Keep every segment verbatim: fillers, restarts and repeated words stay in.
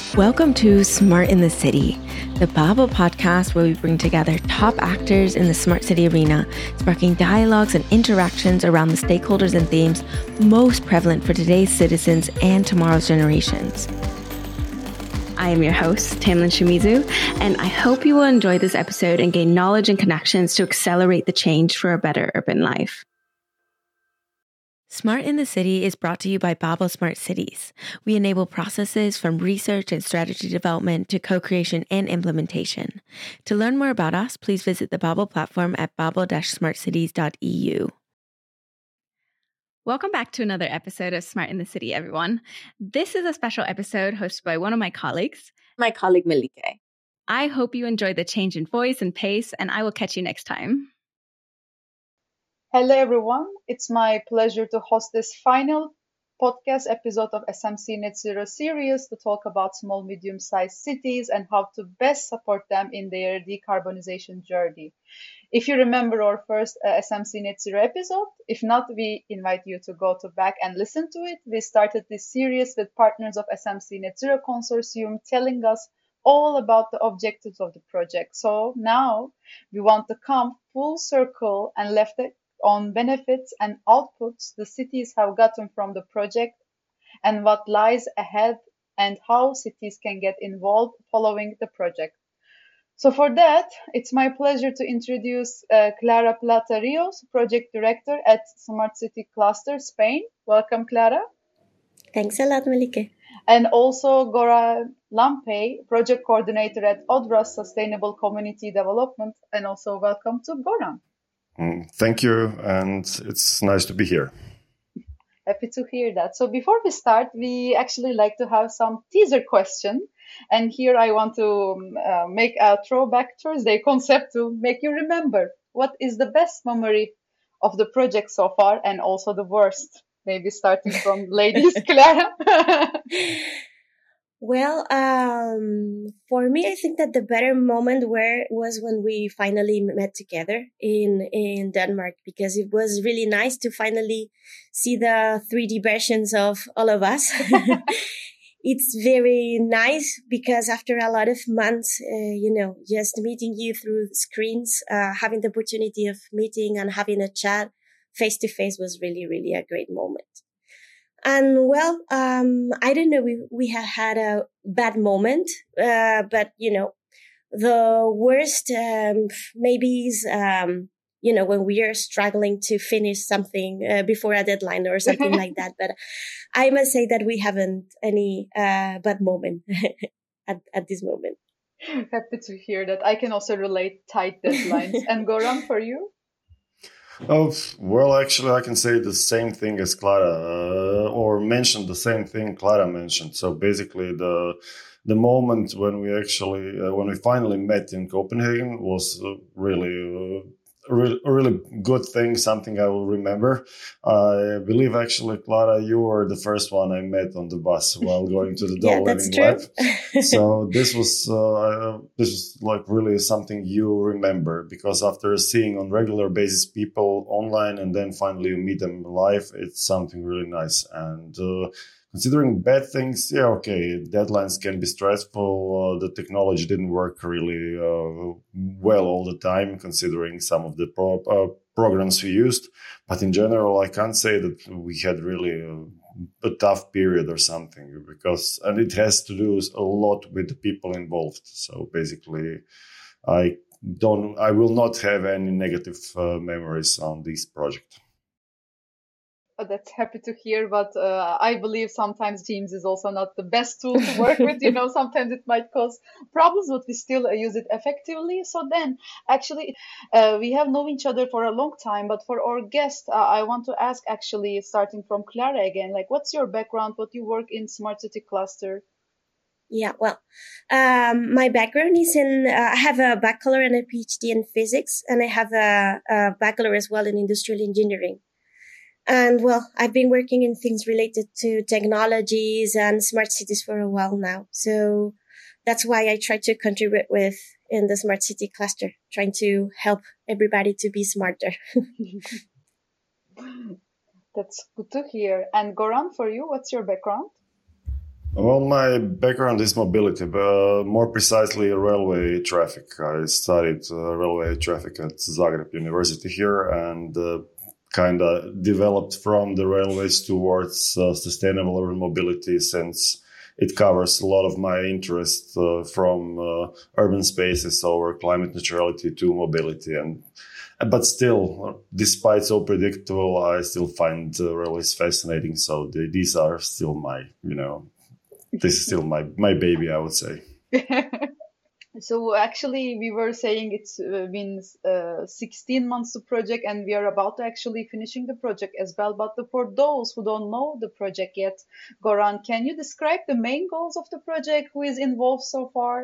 Welcome to Smart in the City, the Babel podcast where we bring together top actors in the smart city arena, sparking dialogues and interactions around the stakeholders and themes most prevalent for today's citizens and tomorrow's generations. I am your host, Tamlin Shimizu, and I hope you will enjoy this episode and gain knowledge and connections to accelerate the change for a better urban life. Smart in the City is brought to you by Babel Smart Cities. We enable processes from research and strategy development to co-creation and implementation. To learn more about us, please visit the Babel platform at babel dash smart cities dot e u. Welcome back to another episode of Smart in the City, everyone. This is a special episode hosted by one of my colleagues, my colleague Melike. I hope you enjoyed the change in voice and pace, and I will catch you next time. Hello, everyone. It's my pleasure to host this final podcast episode of S M C Net Zero series to talk about small, medium-sized cities and how to best support them in their decarbonization journey. If you remember our first uh, S M C Net Zero episode, if not, we invite you to go to back and listen to it. We started this series with partners of S M C Net Zero Consortium telling us all about the objectives of the project. So now we want to come full circle and left it on benefits and outputs the cities have gotten from the project and what lies ahead and how cities can get involved following the project. So for that, it's my pleasure to introduce uh, Clara Plata Rios, Project Director at Smart City Cluster, Spain. Welcome, Clara. Thanks a lot, Melike. And also Goran Lampay, Project Coordinator at Odras Sustainable Community Development. And also welcome to Goran. Thank you, and it's nice to be here. Happy to hear that. So before we start, we actually like to have some teaser question. And here I want to uh, make a Throwback Thursday concept to make you remember what is the best memory of the project so far and also the worst. Maybe starting from ladies, Clara. Well, um, for me, I think that the better moment where was when we finally met together in, in Denmark, because it was really nice to finally see the three D versions of all of us. It's very nice because after a lot of months, uh, you know, just meeting you through screens, uh, having the opportunity of meeting and having a chat face to face was really, really a great moment. And well, um, I don't know, we, we have had a bad moment, uh, but you know, the worst, um, maybe is, um, you know, when we are struggling to finish something uh, before a deadline or something like that. But I must say that we haven't any, uh, bad moment at, at this moment. Happy to hear that. I can also relate tight deadlines. And Goran, for you? Oh, well, actually, I can say the same thing as Clara, uh, or mention the same thing Clara mentioned. So basically, the the moment when we actually, uh, when we finally met in Copenhagen was uh, really, uh, a really, a really good thing, something I will remember. I believe, actually, Clara, you were the first one I met on the bus while going to the Dole Yeah, Living Lab. So this was uh, this was like really something you remember, because after seeing on regular basis people online and then finally you meet them live, it's something really nice. And uh, considering bad things, yeah, okay, deadlines can be stressful. Uh, the technology didn't work really uh, well all the time, considering some of the pro- uh, programs we used. But in general, I can't say that we had really uh, a tough period or something, because, and it has to do a lot with the people involved. So basically, I don't, I will not have any negative uh, memories on this project. Oh, that's happy to hear, but uh, I believe sometimes Teams is also not the best tool to work with. You know, sometimes it might cause problems, but we still uh, use it effectively. So then, actually, uh, we have known each other for a long time, but for our guest, uh, I want to ask, actually, starting from Clara again, like, what's your background? What you work in Smart City Cluster? Yeah, well, um, my background is in, uh, I have a bachelor and a PhD in physics, and I have a, a bachelor as well in industrial engineering. And well, I've been working in things related to technologies and smart cities for a while now. So that's why I try to contribute with in the smart city cluster, trying to help everybody to be smarter. That's good to hear. And Goran, for you, what's your background? Well, my background is mobility, but more precisely railway traffic. I studied uh, railway traffic at Zagreb University here and uh, kind of developed from the railways towards uh, sustainable urban mobility, since it covers a lot of my interest uh, from uh, urban spaces over climate neutrality to mobility. And but still, despite so predictable, I still find uh, railways fascinating. So the, these are still my, you know, this is still my my baby, I would say. So actually, we were saying it's uh, been uh, sixteen months to project, and we are about to actually finishing the project as well. But the, for those who don't know the project yet, Goran, can you describe the main goals of the project? Who is involved so far?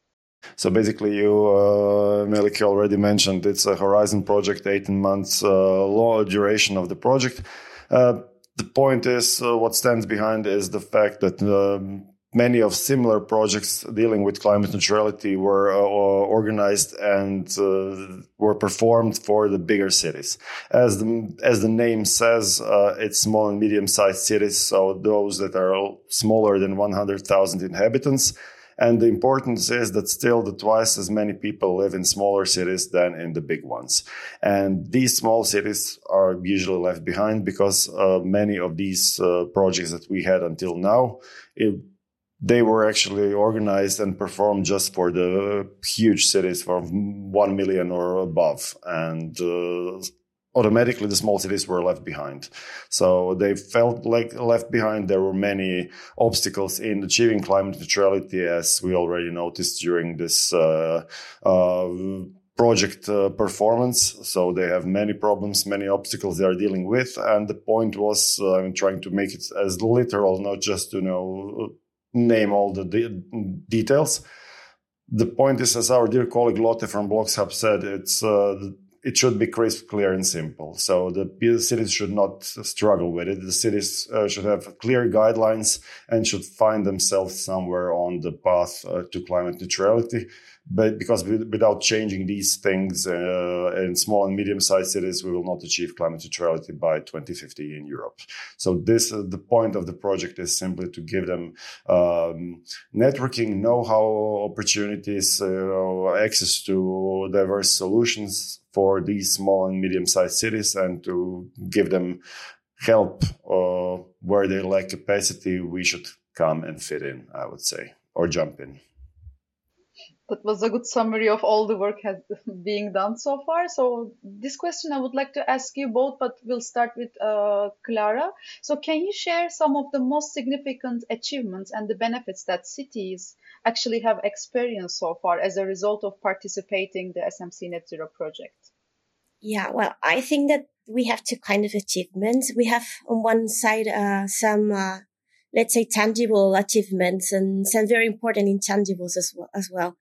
So basically, you, uh, Melike, already mentioned it's a Horizon project, eighteen months uh, long duration of the project. Uh, the point is, uh, what stands behind is the fact that um, many of similar projects dealing with climate neutrality were uh, organized and uh, were performed for the bigger cities. As the, as the name says, uh, it's small and medium-sized cities, so those that are smaller than one hundred thousand inhabitants. And the importance is that still the twice as many people live in smaller cities than in the big ones. And these small cities are usually left behind because uh, many of these uh, projects that we had until now, it, they were actually organized and performed just for the huge cities from one million or above. And uh, automatically the small cities were left behind. So they felt like left behind. There were many obstacles in achieving climate neutrality, as we already noticed during this uh, uh, project uh, performance. So they have many problems, many obstacles they are dealing with. And the point was uh, I'm trying to make it as literal, not just to you know name all the de- details. The point is, as our dear colleague Lotte from BlocksHub said, it's uh, it should be crisp, clear, and simple. So the cities should not struggle with it. The cities uh, should have clear guidelines and should find themselves somewhere on the path uh, to climate neutrality. But because without changing these things uh, in small and medium-sized cities, we will not achieve climate neutrality by twenty fifty in Europe. So this, uh, the point of the project is simply to give them um, networking, know-how opportunities, uh, access to diverse solutions for these small and medium-sized cities, and to give them help uh, where they lack capacity. We should come and fit in, I would say, or jump in. That was a good summary of all the work has being done so far. So this question I would like to ask you both, but we'll start with uh, Clara. So can you share some of the most significant achievements and the benefits that cities actually have experienced so far as a result of participating in the S M C Net Zero project? Yeah, well, I think that we have two kind of achievements. We have on one side uh, some uh, let's say, tangible achievements and some very important intangibles as well. As well.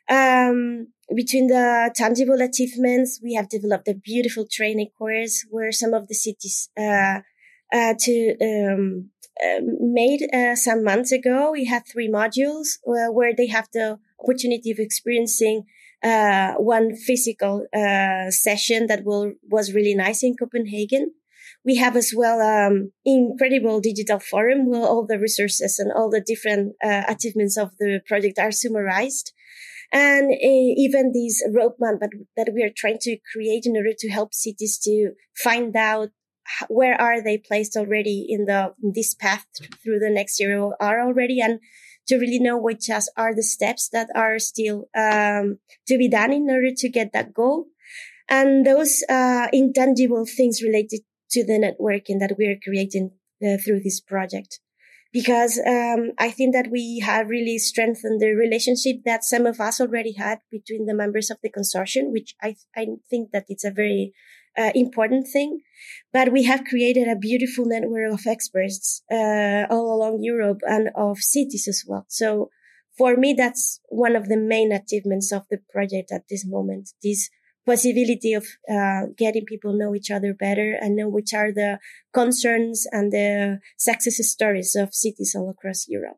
Um, between the tangible achievements, we have developed a beautiful training course where some of the cities uh, uh, to um, uh, made uh, some months ago. We had three modules uh, where they have the opportunity of experiencing uh, one physical uh, session that will was really nice in Copenhagen. We have as well um incredible digital forum where all the resources and all the different uh, achievements of the project are summarized. And uh, even this roadmap that, that we are trying to create in order to help cities to find out where are they placed already in the in this path through the net zero are already, and to really know which are the steps that are still um to be done in order to get that goal. And those uh intangible things related to the networking that we are creating uh, through this project. Because um, I think that we have really strengthened the relationship that some of us already had between the members of the consortium, which I, I think that it's a very uh, important thing. But we have created a beautiful network of experts uh, all along Europe and of cities as well. So for me, that's one of the main achievements of the project at this moment, this possibility of uh, getting people know each other better and know which are the concerns and the success stories of cities all across Europe.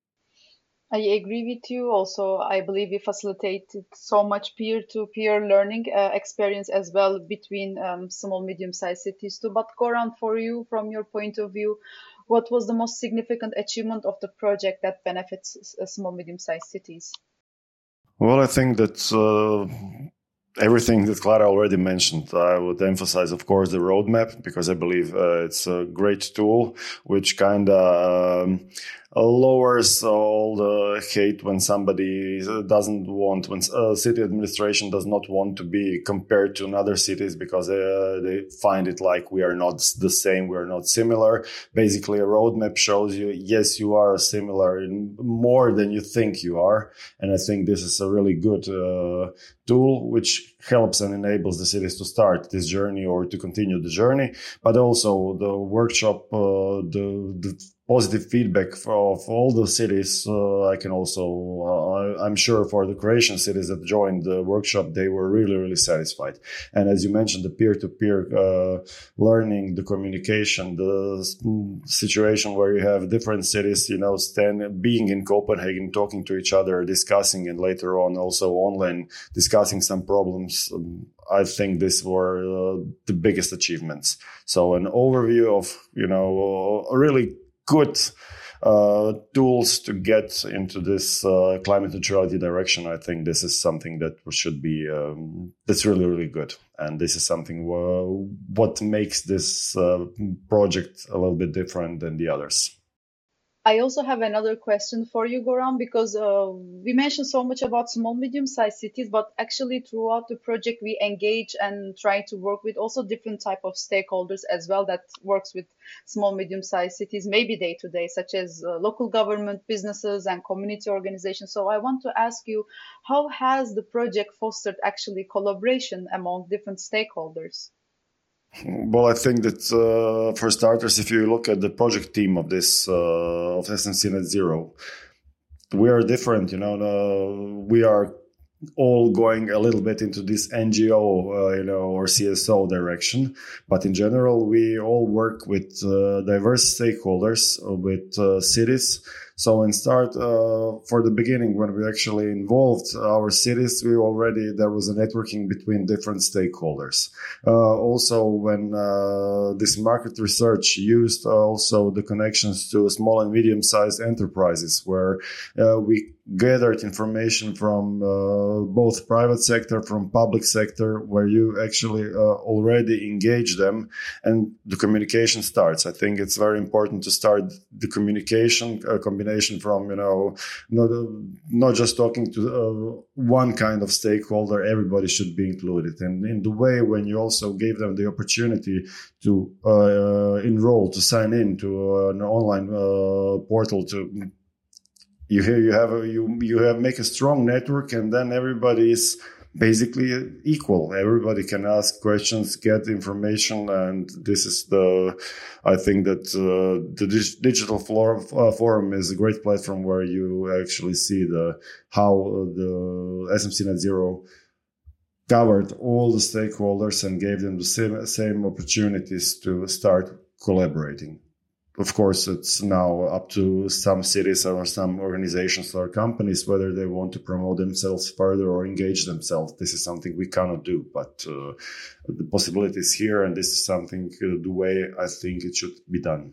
I agree with you. Also, I believe we facilitated so much peer-to-peer learning uh, experience as well between um, small, medium-sized cities too. But Goran, for you, from your point of view, what was the most significant achievement of the project that benefits uh, small, medium-sized cities? Well, I think that uh, everything that Clara already mentioned, I would emphasize, of course, the roadmap, because I believe uh, it's a great tool which kind of um, lowers all the hate when somebody doesn't want, when a city administration does not want to be compared to other cities because uh, they find it like we are not the same, we are not similar. Basically, a roadmap shows you, yes, you are similar in more than you think you are. And I think this is a really good uh, tool which helps and enables the cities to start this journey or to continue the journey. But also the workshop, uh, the, the positive feedback for, of all the cities. Uh, I can also, uh, I'm sure for the Croatian cities that joined the workshop, they were really, really satisfied. And as you mentioned, the peer-to-peer uh, learning, the communication, the situation where you have different cities, you know, stand, being in Copenhagen, talking to each other, discussing, and later on also online discussing some problems. Um, I think these were uh, the biggest achievements. So an overview of, you know, a really good uh, tools to get into this uh, climate neutrality direction. I think this is something that should be, um, that's really, really good. And this is something uh, what makes this uh, project a little bit different than the others. I also have another question for you, Goran, because uh, we mentioned so much about small, medium-sized cities, but actually throughout the project, we engage and try to work with also different type of stakeholders as well that works with small, medium-sized cities, maybe day to day, such as uh, local government, businesses, and community organizations. So I want to ask you, how has the project fostered actually collaboration among different stakeholders? Well, I think that uh, for starters, if you look at the project team of this, uh, of S M C Net Zero, we are different, you know, uh, we are all going a little bit into this N G O, uh, you know, or C S O direction. But in general, we all work with uh, diverse stakeholders, uh, with uh, cities. So in start, uh, for the beginning, when we actually involved our cities, we already, there was a networking between different stakeholders. Uh, also, when uh, this market research used uh, also the connections to small and medium-sized enterprises, where uh, we gathered information from uh, both private sector, from public sector, where you actually uh, already engage them and the communication starts. I think it's very important to start the communication uh, combination from, you know, not, uh, not just talking to uh, one kind of stakeholder, everybody should be included. And in the way when you also gave them the opportunity to uh, enroll, to sign in to uh, an online uh, portal to You hear you have a, you you have make a strong network, and then everybody is basically equal. Everybody can ask questions, get information, and this is the. I think that uh, the dig- digital floor, uh, forum is a great platform where you actually see the how the S M C Net Zero covered all the stakeholders and gave them the same same opportunities to start collaborating. Of course, it's now up to some cities or some organizations or companies whether they want to promote themselves further or engage themselves. This is something we cannot do, but uh, the possibility is here, and this is something uh, the way I think it should be done.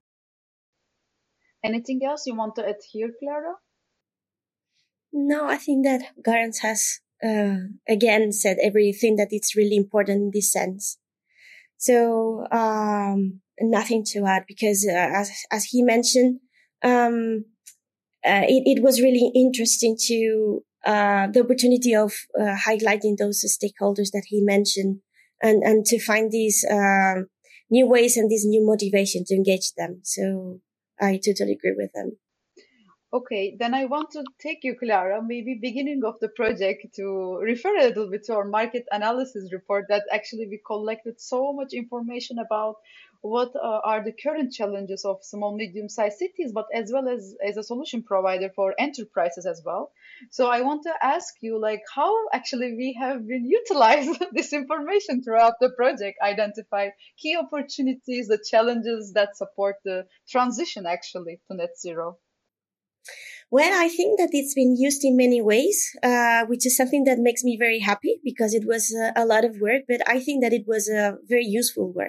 Anything else you want to add here, Clara? No, I think that Goran has uh, again said everything that it's really important in this sense. So um, nothing to add, because uh, as as he mentioned, um, uh, it, it was really interesting to uh, the opportunity of uh, highlighting those stakeholders that he mentioned, and and to find these uh, new ways and this new motivation to engage them. So I totally agree with them. Okay, then I want to take you, Clara, maybe beginning of the project, to refer a little bit to our market analysis report that actually we collected so much information about what uh, are the current challenges of small, medium-sized cities, but as well as as a solution provider for enterprises as well. So I want to ask you, like, how actually we have been utilized this information throughout the project, identify key opportunities, the challenges that support the transition actually to net zero. Well, I think that it's been used in many ways, uh, which is something that makes me very happy, because it was uh, a lot of work, but I think that it was a very useful work.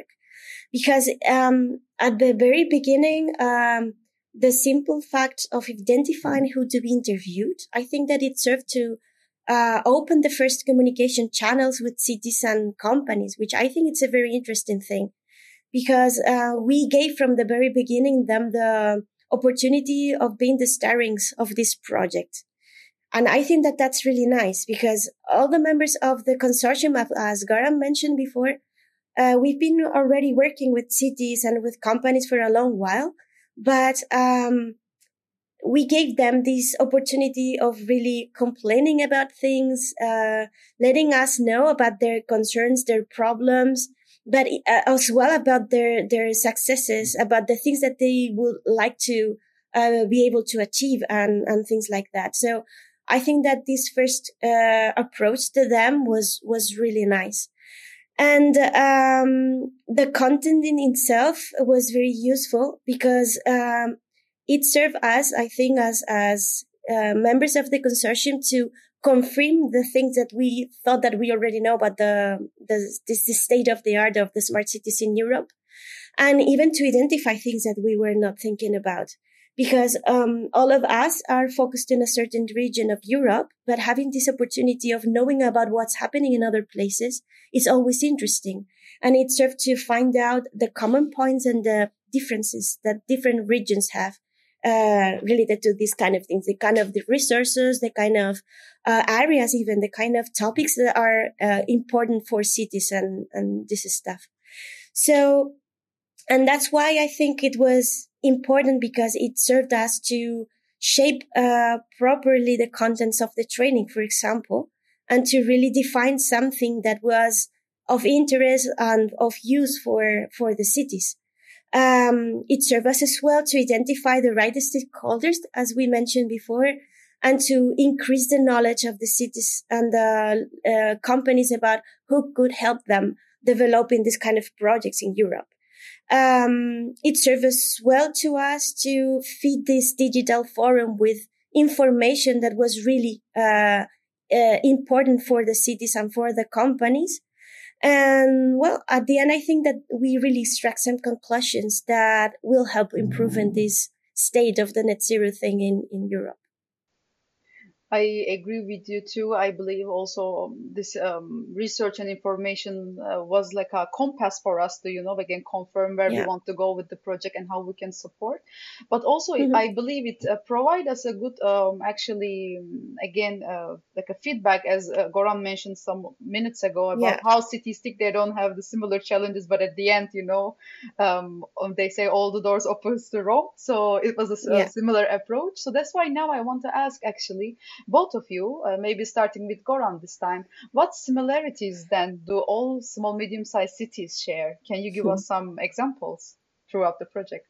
because um, at the very beginning, um, the simple fact of identifying who to be interviewed, I think that it served to uh, open the first communication channels with cities and companies, which I think it's a very interesting thing, because uh, we gave from the very beginning them the opportunity of being the starrings of this project. And I think that that's really nice, because all the members of the consortium, as Goran mentioned before, uh, we've been already working with cities and with companies for a long while, but um, we gave them this opportunity of really complaining about things, uh, letting us know about their concerns, their problems, but uh, as well about their, their successes, about the things that they would like to uh, be able to achieve and, and things like that. So I think that this first uh, approach to them was, was really nice. And um, the content in itself was very useful, because um, it served us, I think, as, as uh, members of the consortium to confirm the things that we thought that we already know about the, the, this, the state of the art of the smart cities in Europe, and even to identify things that we were not thinking about. Because um, all of us are focused in a certain region of Europe, but having this opportunity of knowing about what's happening in other places is always interesting. And it served to find out the common points and the differences that different regions have uh, related to these kind of things, the kind of the resources, the kind of uh, areas, even the kind of topics that are uh, important for cities and, and this stuff. So, and that's why I think it was important, because it served us to shape uh, properly the contents of the training, for example, and to really define something that was of interest and of use for, for the cities. Um, it served us as well to identify the right stakeholders, as we mentioned before, and to increase the knowledge of the cities and the uh, companies about who could help them developing this kind of projects in Europe. Um, it served as well to us to feed this digital forum with information that was really uh, uh, important for the cities and for the companies. And well, at the end, I think that we really extract some conclusions that will help improving this state of the net zero thing in, in Europe. I agree with you too. I believe also um, this um, research and information uh, was like a compass for us to, you know, again, confirm where Yeah. we want to go with the project and how we can support. But also, Mhm. I believe it uh, provide us a good, um, actually, um, again, uh, like a feedback, as uh, Goran mentioned some minutes ago, about Yeah. how cities think they don't have the similar challenges, but at the end, you know, um, they say all the doors open to Rome. So it was a, s- a Yeah. similar approach. So that's why now I want to ask, actually, both of you, uh, maybe starting with Goran this time, what similarities then do all small, medium-sized cities share? Can you give us some examples throughout the project?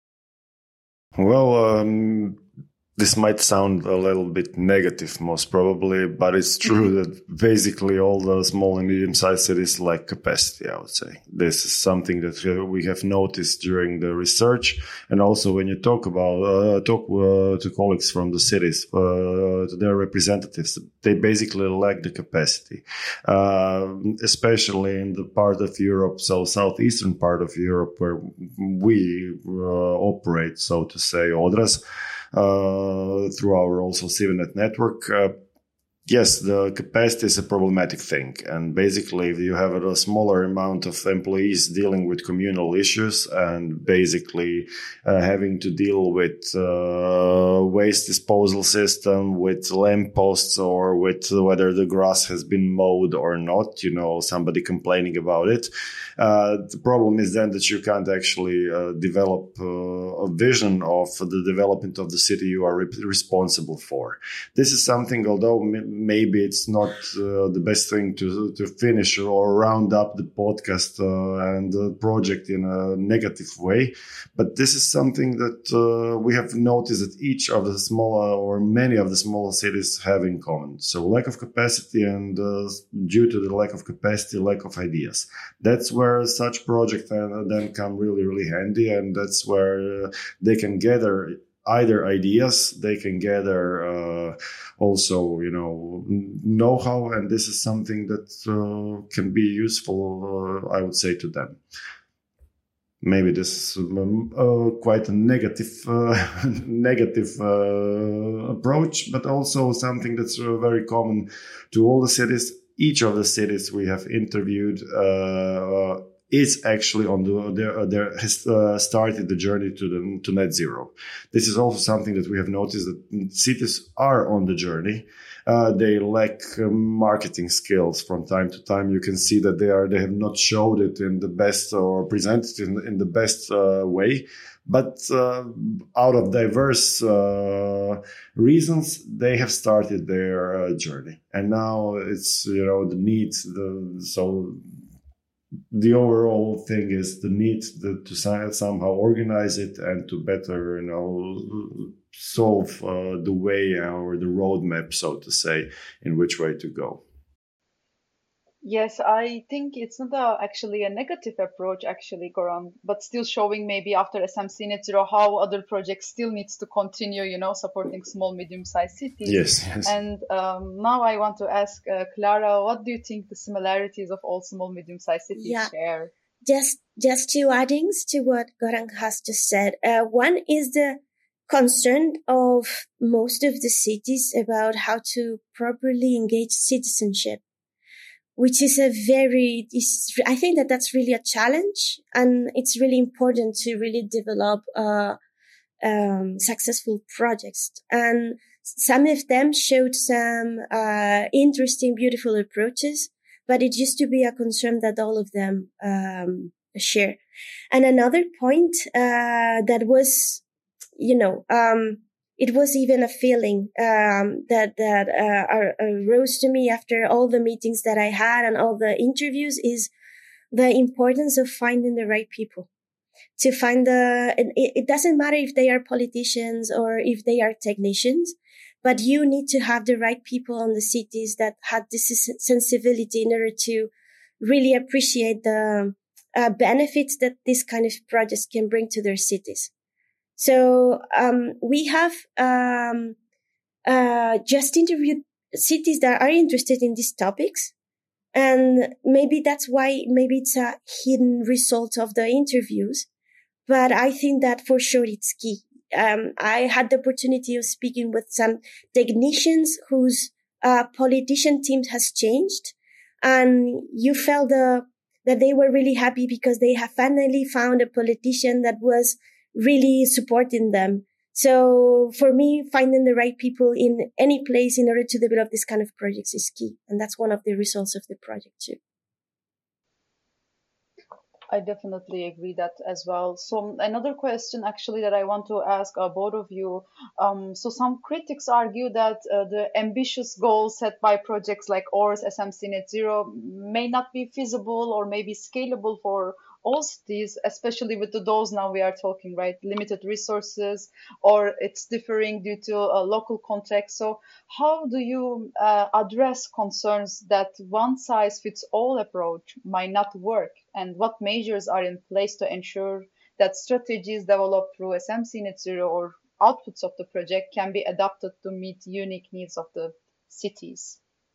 Well, um, this might sound a little bit negative, most probably, but it's true that basically all the small and medium-sized cities lack capacity, I would say. This is something that we have noticed during the research. And also when you talk about, uh, talk uh, to colleagues from the cities, uh, to their representatives, they basically lack the capacity, uh, especially in the part of Europe, so southeastern part of Europe, where we uh, operate, so to say, Odras. Uh, through our also CiviNet network. Uh, yes, the capacity is a problematic thing. And basically, if you have a smaller amount of employees dealing with communal issues and basically uh, having to deal with uh, waste disposal system, with lampposts, or with whether the grass has been mowed or not, you know, somebody complaining about it. Uh, the problem is then that you can't actually uh, develop uh, a vision of the development of the city you are re- responsible for. This is something, although m- maybe it's not uh, the best thing to to finish or round up the podcast uh, and the project in a negative way, but this is something that uh, we have noticed that each of the smaller or many of the smaller cities have in common. So lack of capacity, and uh, due to the lack of capacity, lack of ideas. That's where such projects uh, then come really, really handy, and that's where uh, they can gather either ideas, they can gather uh, also, you know, know-how, and this is something that uh, can be useful, uh, I would say, to them. maybe this is um, uh, quite a negative, uh, negative uh, approach, but also something that's uh, very common to all the cities. Each of the cities we have interviewed uh, is actually on the there there has uh, started the journey to the to net zero. This is also something that we have noticed that cities are on the journey. Uh, they lack uh, marketing skills from time to time. You can see that they are they have not showed it in the best or presented in in the best uh, way. But uh, out of diverse uh, reasons, they have started their uh, journey, and now it's you know the need. The so the overall thing is the need to, to somehow organize it and to better you know solve uh, the way or the roadmap, so to say, in which way to go. Yes, I think it's not a, actually a negative approach, actually, Goran, but still showing maybe after S M C Net Zero how other projects still needs to continue, you know, supporting small, medium-sized cities. Yes, yes. And um, now I want to ask uh, Clara, what do you think the similarities of all small, medium-sized cities Yeah. share? Just, just two addings to what Goran has just said. Uh, one is the concern of most of the cities about how to properly engage citizenship, which is a very, is, I think that that's really a challenge, and it's really important to really develop uh, um, successful projects. And some of them showed some uh, interesting, beautiful approaches, but it used to be a concern that all of them um, share. And another point uh, that was, you know, um, it was even a feeling um, that that uh, arose to me after all the meetings that I had and all the interviews is the importance of finding the right people. To find the, it, it doesn't matter if they are politicians or if they are technicians, but you need to have the right people on the cities that had this sensibility in order to really appreciate the uh, benefits that this kind of projects can bring to their cities. So um, we have um, uh, just interviewed cities that are interested in these topics. And maybe that's why maybe it's a hidden result of the interviews. But I think that for sure it's key. Um, I had the opportunity of speaking with some technicians whose uh, politician team has changed. And you felt the, that they were really happy because they have finally found a politician that was really supporting them. So for me, finding the right people in any place in order to develop this kind of projects is key. And that's one of the results of the project too. I definitely agree that as well. So another question actually that I want to ask uh, both of you. Um, so some critics argue that uh, the ambitious goals set by projects like Ours, S M C Net Zero may not be feasible or maybe scalable for all cities, especially with the those now we are talking, right? Limited resources, or it's differing due to a local context. So how do you uh, address concerns that one size fits all approach might not work? And what measures are in place to ensure that strategies developed through S M C Net Zero or outputs of the project can be adapted to meet unique needs of the cities?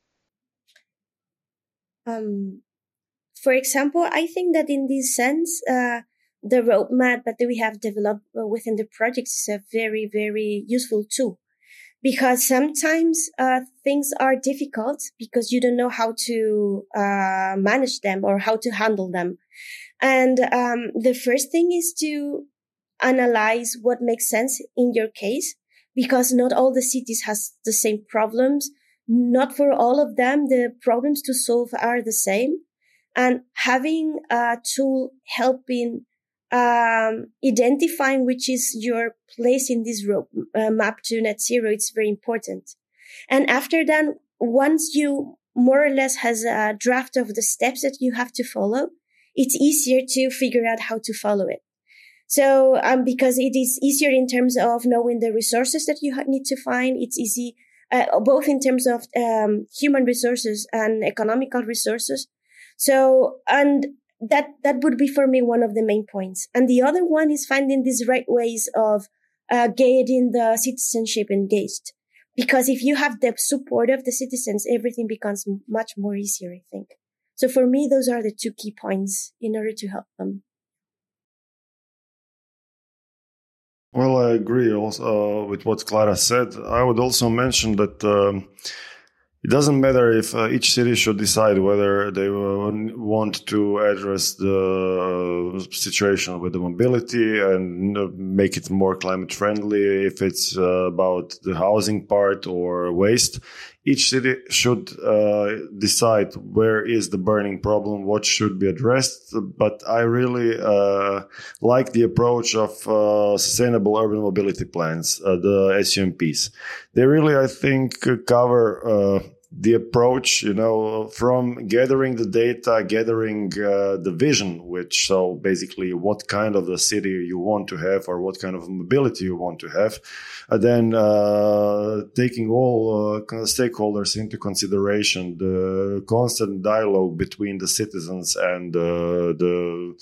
Um, For example, I think that in this sense, uh, the roadmap that we have developed within the project is a very, very useful tool, because sometimes uh, things are difficult because you don't know how to uh, manage them or how to handle them. And um, the first thing is to analyze what makes sense in your case, because not all the cities has the same problems. Not for all of them, the problems to solve are the same. And having a tool helping um, identifying which is your place in this road uh, map to net zero, it's very important. And after that, once you more or less has a draft of the steps that you have to follow, it's easier to figure out how to follow it. So um, because it is easier in terms of knowing the resources that you ha- need to find, it's easy uh, both in terms of um, human resources and economical resources. So, and that, that would be for me one of the main points. And the other one is finding these right ways of, uh, getting the citizenship engaged. Because if you have the support of the citizens, everything becomes much more easier, I think. So for me, those are the two key points in order to help them. Well, I agree also uh, with what Clara said. I would also mention that um, it doesn't matter if uh, each city should decide whether they uh, want to address the situation with the mobility and uh, make it more climate friendly, if it's uh, about the housing part or waste. Each city should uh, decide where is the burning problem, what should be addressed. But I really uh, like the approach of uh, sustainable urban mobility plans, uh, the S U M Ps. They really, I think, cover uh, the approach, you know, from gathering the data, gathering uh, the vision, which so basically what kind of the city you want to have or what kind of mobility you want to have, and then uh, taking all uh, stakeholders into consideration, the constant dialogue between the citizens and uh, the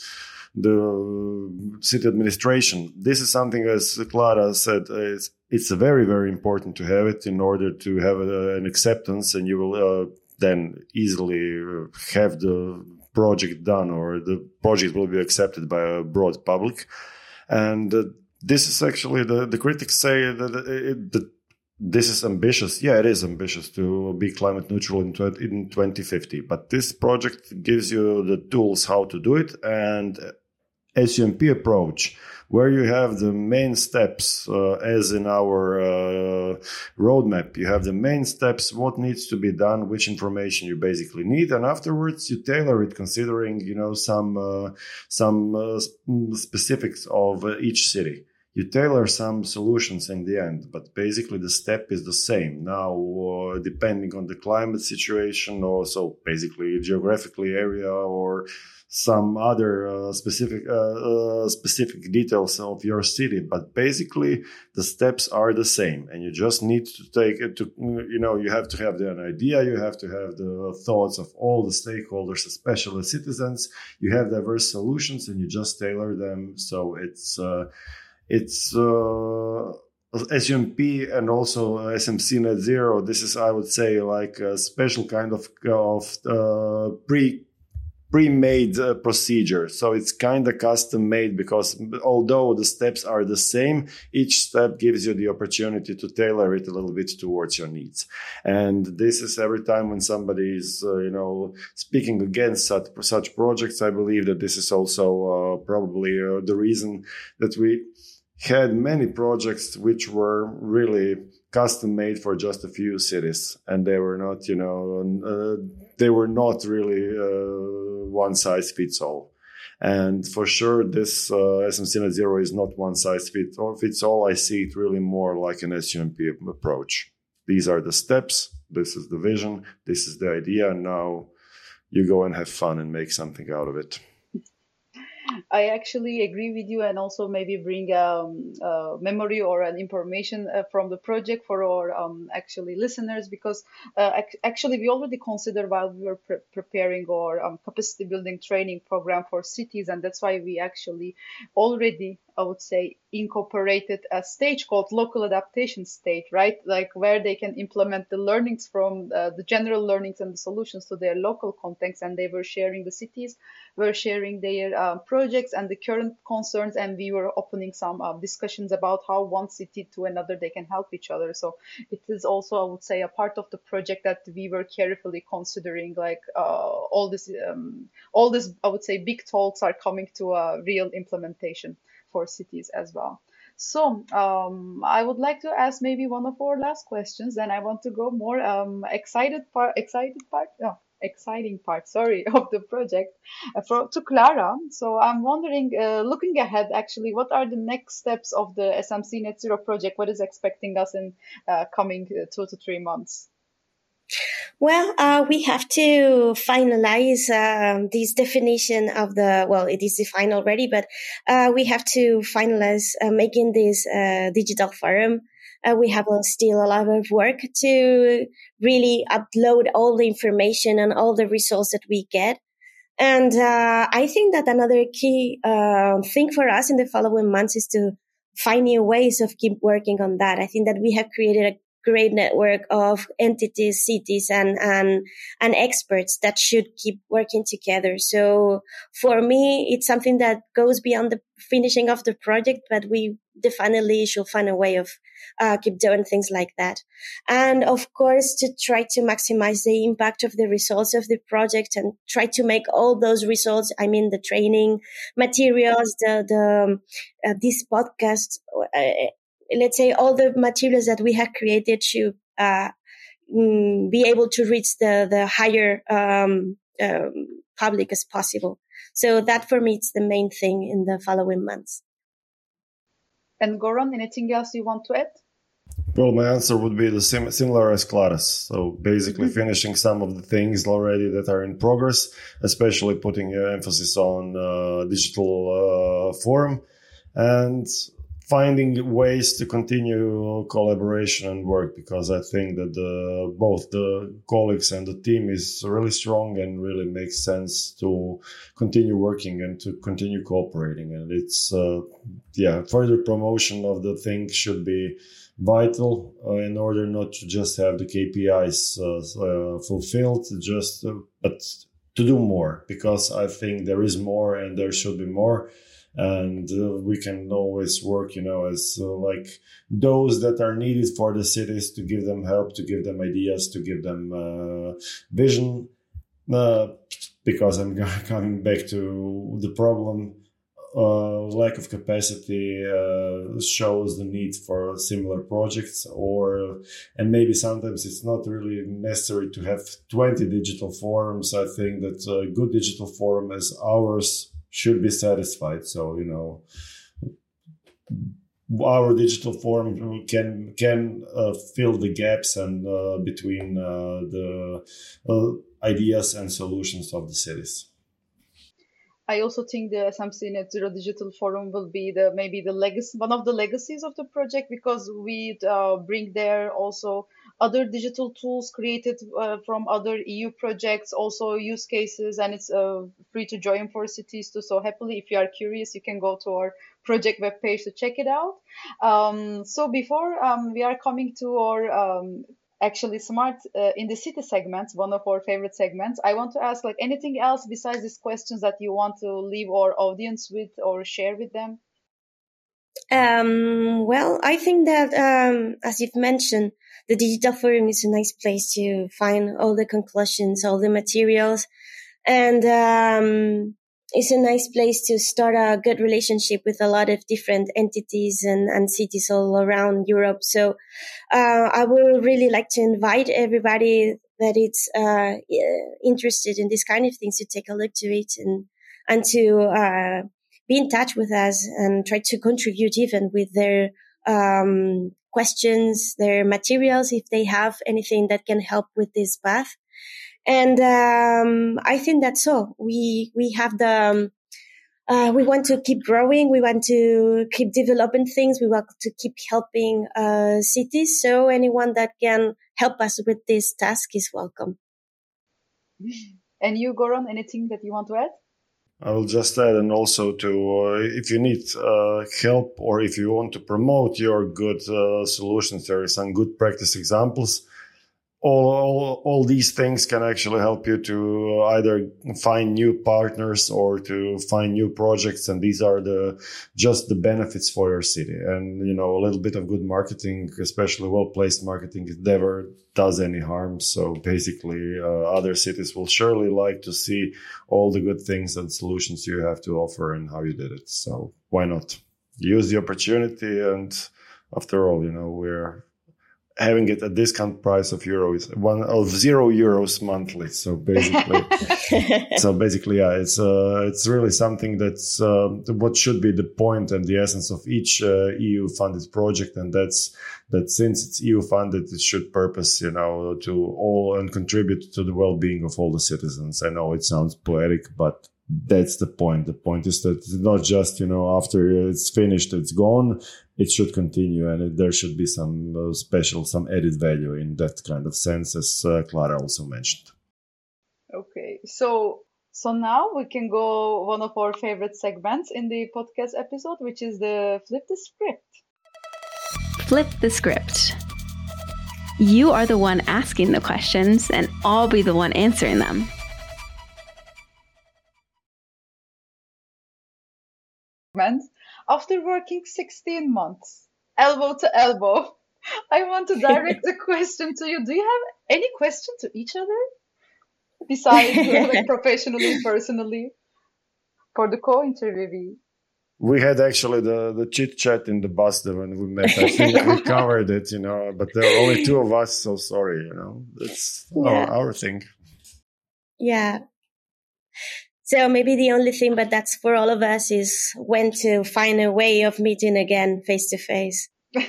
the city administration. This is something, as Clara said, is it's very, very important to have it in order to have a, an acceptance, and you will uh, then easily have the project done, or the project will be accepted by a broad public. And uh, this is actually, the, the critics say that, it, that this is ambitious. Yeah, it is ambitious to be climate neutral in, in twenty fifty, but this project gives you the tools how to do it. And S U M P approach, where you have the main steps, uh, as in our uh, roadmap, you have the main steps, what needs to be done, which information you basically need, and afterwards you tailor it considering, you know, some uh, some uh, specifics of uh, each city. You tailor some solutions in the end, but basically the step is the same. Now, uh, depending on the climate situation, or so basically geographically area or some other uh, specific uh, uh, specific details of your city, but basically the steps are the same, and you just need to take it to, you know, you have to have an idea, you have to have the thoughts of all the stakeholders, especially citizens. You have diverse solutions, and you just tailor them. So it's uh, it's uh, S U M P and also S M C Net Zero. This is, I would say, like a special kind of of uh, pre. pre-made uh, procedure. So it's kind of custom made, because although the steps are the same, each step gives you the opportunity to tailor it a little bit towards your needs. And this is every time when somebody is, uh, you know, speaking against such, such projects, I believe that this is also uh, probably uh, the reason that we had many projects which were really custom made for just a few cities, and they were not, you know, uh, they were not really uh, one size fits all. And for sure, this uh, S M C Net Zero is not one size fits all. Fits all. I see it really more like an S U M P approach. These are the steps. This is the vision. This is the idea. And now you go and have fun and make something out of it. I actually agree with you, and also maybe bring um, uh, memory or an information uh, from the project for our um, actually listeners, because uh, ac- actually we already considered while we were pre- preparing our um, capacity building training program for cities, and that's why we actually already, I would say, incorporated a stage called local adaptation stage, right? Like where they can implement the learnings from uh, the general learnings and the solutions to their local context, and they were sharing, the cities were sharing their uh, projects and the current concerns, and we were opening some uh, discussions about how one city to another they can help each other. So it is also, I would say, a part of the project that we were carefully considering, like uh, all this, um, all this, I would say, big talks are coming to a real implementation for cities as well. So um, I would like to ask maybe one of our last questions. Then I want to go more um, excited part, excited part, no, exciting part, sorry, of the project uh, for, to Clara. So I'm wondering, uh, looking ahead, actually, what are the next steps of the S M C Net Zero project? What is expecting us in uh, coming uh, two to three months? Well, uh, we have to finalize um, this definition of the, well, it is defined already, but uh, we have to finalize uh, making this uh, digital forum. Uh, we have uh, still a lot of work to really upload all the information and all the results that we get. And uh, I think that another key uh, thing for us in the following months is to find new ways of keep working on that. I think that we have created a great network of entities, cities, and, and, and experts that should keep working together. So for me, it's something that goes beyond the finishing of the project, but we definitely should find a way of uh, keep doing things like that. And of course, to try to maximize the impact of the results of the project and try to make all those results, I mean, the training materials, the, the, uh, this podcast, uh, let's say all the materials that we have created to uh, mm, be able to reach the, the higher um, um, public as possible. So that for me, it's the main thing in the following months. And Goran, anything else you want to add? Well, my answer would be the sim- similar as Clara's. So basically mm-hmm. finishing some of the things already that are in progress, especially putting uh, emphasis on uh, digital uh, forum and finding ways to continue collaboration and work, because I think that the, both the colleagues and the team is really strong and really makes sense to continue working and to continue cooperating. And it's, uh, yeah, further promotion of the thing should be vital uh, in order not to just have the K P Is uh, uh, fulfilled, just uh, but to do more, because I think there is more and there should be more. And uh, we can always work, you know, as uh, like those that are needed for the cities, to give them help, to give them ideas, to give them uh, vision. Uh, because I'm coming back to the problem, uh, lack of capacity uh, shows the need for similar projects, or and maybe sometimes it's not really necessary to have twenty digital forums. I think that a good digital forum as ours should be satisfied. So, you know, our digital forum can can uh, fill the gaps and uh, between uh, the uh, ideas and solutions of the cities. I also think the S M C Net Zero Digital Forum will be the maybe the legacy, one of the legacies of the project, because we uh, bring there also other digital tools created uh, from other E U projects, also use cases, and it's uh, free to join for cities too. So happily, if you are curious, you can go to our project webpage to check it out. Um, so before um, we are coming to our um, actually smart uh, in the city segments, one of our favorite segments, I want to ask like anything else besides these questions that you want to leave our audience with or share with them? Um, well, I think that, um, as you've mentioned, the digital forum is a nice place to find all the conclusions, all the materials, and um, it's a nice place to start a good relationship with a lot of different entities and, and cities all around Europe. So uh, I would really like to invite everybody that is uh, interested in this kind of things to take a look to it and, and to uh, be in touch with us and try to contribute even with their um, questions, their materials, if they have anything that can help with this path. And um, I think that's all. We we have the um, uh, we want to keep growing. We want to keep developing things. We want to keep helping uh, cities. So anyone that can help us with this task is welcome. And you, Goran, anything that you want to add? I will just add, and also to uh, if you need uh, help or if you want to promote your good uh, solutions, there are some good practice examples. All, all, all these things can actually help you to either find new partners or to find new projects. And these are the, just the benefits for your city. And, you know, a little bit of good marketing, especially well-placed marketing, never does any harm. So basically, uh, other cities will surely like to see all the good things and solutions you have to offer and how you did it. So why not use the opportunity? And after all, you know, we're having it at discount price of euros, one of zero euros monthly. So basically, so basically, yeah, it's uh, it's really something that's uh, what should be the point and the essence of each uh, E U funded project, and that's that since it's E U funded, it should purpose, you know, to all and contribute to the well-being of all the citizens. I know it sounds poetic, but that's the point. The point is that it's not just, you know, after it's finished, it's gone. It should continue, and it, there should be some uh, special, some added value in that kind of sense, as uh, Clara also mentioned. Okay, so so now we can go one of our favorite segments in the podcast episode, which is the Flip the Script. Flip the Script. You are the one asking the questions, and I'll be the one answering them. After working sixteen months, elbow to elbow, I want to direct a question to you. Do you have any question to each other? Besides uh, like professionally, personally, for the co-interviewee? We had actually the, the chit chat in the bus there when we met. I think we covered it, you know, but there are only two of us, so sorry, you know, that's Yeah. our, our thing. Yeah. So maybe the only thing, but that's for all of us, is when to find a way of meeting again face to face.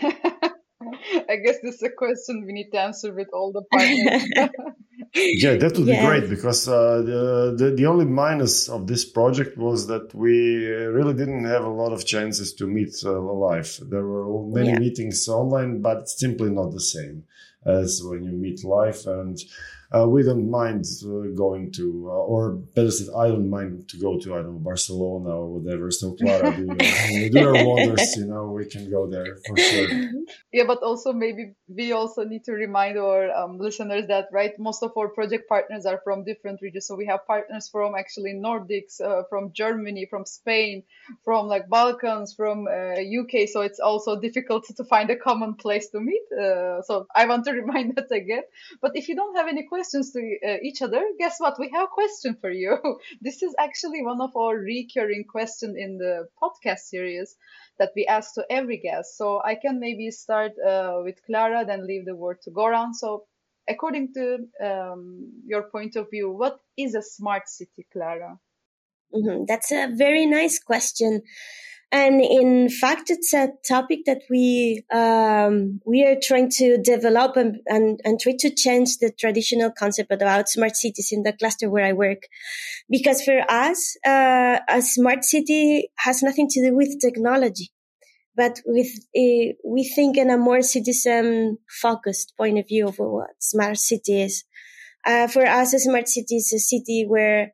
I guess this is a question we need to answer with all the partners. Yeah, that would Yes. be great, because uh, the, the the only minus of this project was that we really didn't have a lot of chances to meet uh, live. There were many Yeah. meetings online, but it's simply not the same as when you meet live. And uh, we don't mind uh, going to, uh, or better said, I don't mind to go to, I don't know, Barcelona or whatever. So Clara, do, uh, do your wonders, you know, we can go there for sure. Yeah, but also maybe we also need to remind our um, listeners that, right, most of our project partners are from different regions. So we have partners from actually Nordics, uh, from Germany, from Spain, from like Balkans, from uh, U K. So it's also difficult to find a common place to meet. Uh, so I want to remind that again. But if you don't have any questions to uh, each other, guess what? We have a question for you. This is actually one of our recurring questions in the podcast series that we ask to every guest. So I can maybe start uh, with Clara, then leave the word to Goran. So according to um, your point of view, what is a smart city, Clara? Mhm. That's a very nice question. And in fact, it's a topic that we um, we are trying to develop and, and, and try to change the traditional concept about smart cities in the cluster where I work. Because for us, uh, a smart city has nothing to do with technology, but with a, we think in a more citizen-focused point of view of what smart city is. Uh, for us, a smart city is a city where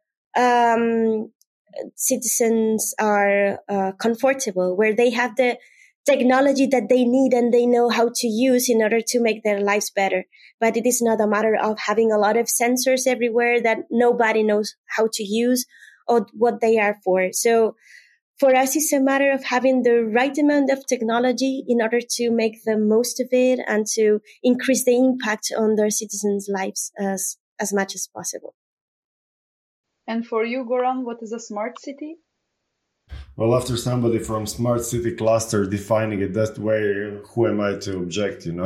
um, citizens are uh, comfortable, where they have the technology that they need and they know how to use in order to make their lives better. But it is not a matter of having a lot of sensors everywhere that nobody knows how to use or what they are for. So for us, it's a matter of having the right amount of technology in order to make the most of it and to increase the impact on their citizens' lives as, as much as possible. And for you, Goran, what is a smart city? Well, after somebody from Smart City Cluster defining it that way, who am I to object, you know?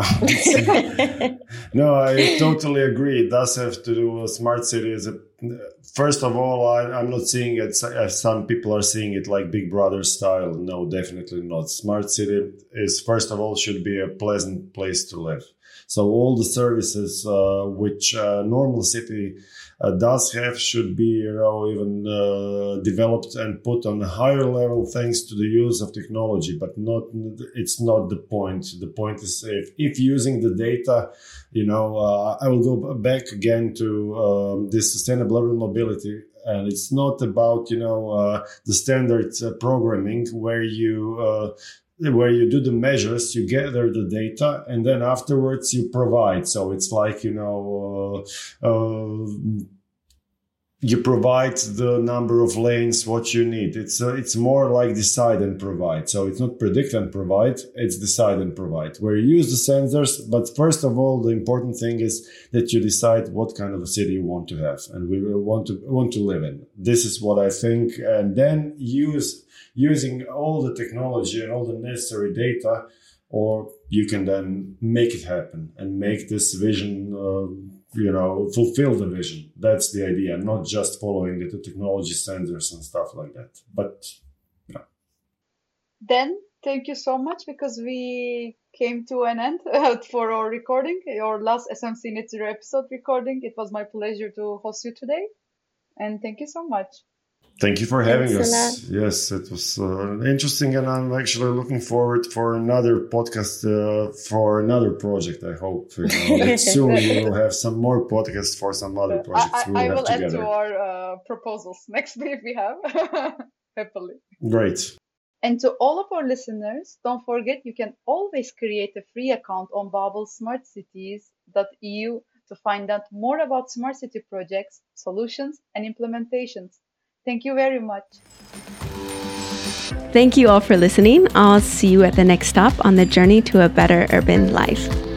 No, I totally agree. It does have to do with smart city. As a, first of all, I, I'm not seeing it as some people are seeing it like Big Brother style. No, definitely not. Smart city is, first of all, should be a pleasant place to live. So all the services uh, which a normal city uh, does have should be, you know, even uh, developed and put on a higher level thanks to the use of technology. But not, it's not the point. The point is if, if using the data, you know, uh, I will go back again to um, this sustainable urban mobility. And it's not about, you know, uh, the standard uh, programming where you uh, where you do the measures, you gather the data, and then afterwards you provide. So it's like, you know, uh, uh, you provide the number of lanes, what you need. It's uh, it's more like decide and provide. So it's not predict and provide, it's decide and provide, where you use the sensors. But first of all, the important thing is that you decide what kind of a city you want to have and we want to want to live in. This is what I think. And then use using all the technology and all the necessary data, or you can then make it happen and make this vision, uh, you know, fulfill the vision. That's the idea, not just following the technology standards and stuff like that. But, yeah. Then, thank you so much, because we came to an end uh, for our recording, our last S M C Net Zero episode recording. It was my pleasure to host you today. And thank you so much. Thank you for having Thanks us. Yes, it was uh, interesting, and I'm actually looking forward for another podcast uh, for another project. I hope you know, that soon we will have some more podcasts for some other projects I, I, we will I have will together. add to our uh, proposals next week if we have. Happily. Great. And to all of our listeners, don't forget you can always create a free account on babel smart cities dot e u to find out more about smart city projects, solutions, and implementations. Thank you very much. Thank you all for listening. I'll see you at the next stop on the journey to a better urban life.